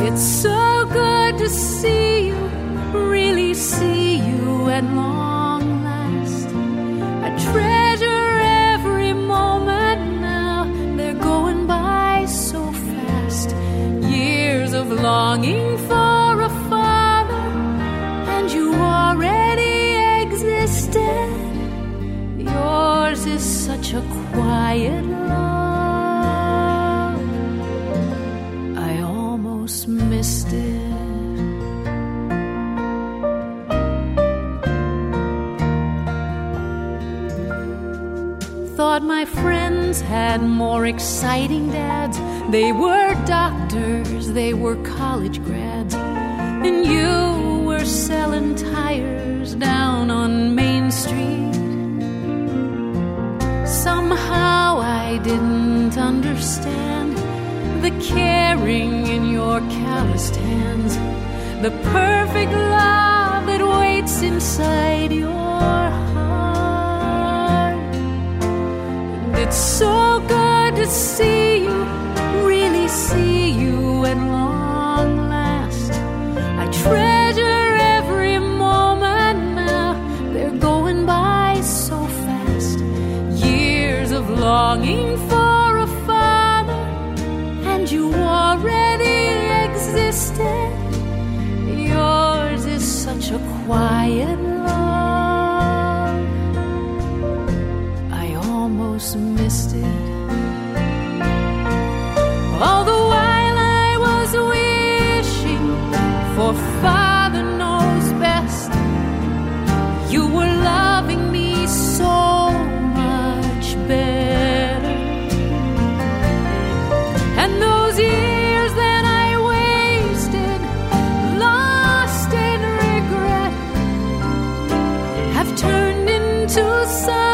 It's so good to see you, really see you at long last. I treasure every moment now, they're going by so fast. Years of longing for a father, and you already existed. Yours is such a quiet love, I almost missed it. Thought my friends had more exciting dads. They were doctors, they were college grads, and you were selling tires down on Main Street. Somehow I didn't understand the caring in your calloused hands, the perfect love that waits inside your heart. And it's so good to see you, really see you at long last. I treasure every moment now, they're going by so fast. Years of longing for a father, and you already existed. Yours is such a quiet love, I almost missed it. All the while I was wishing for Father knows best, you were loving me so much better. And those years that I wasted, lost in regret, have turned into some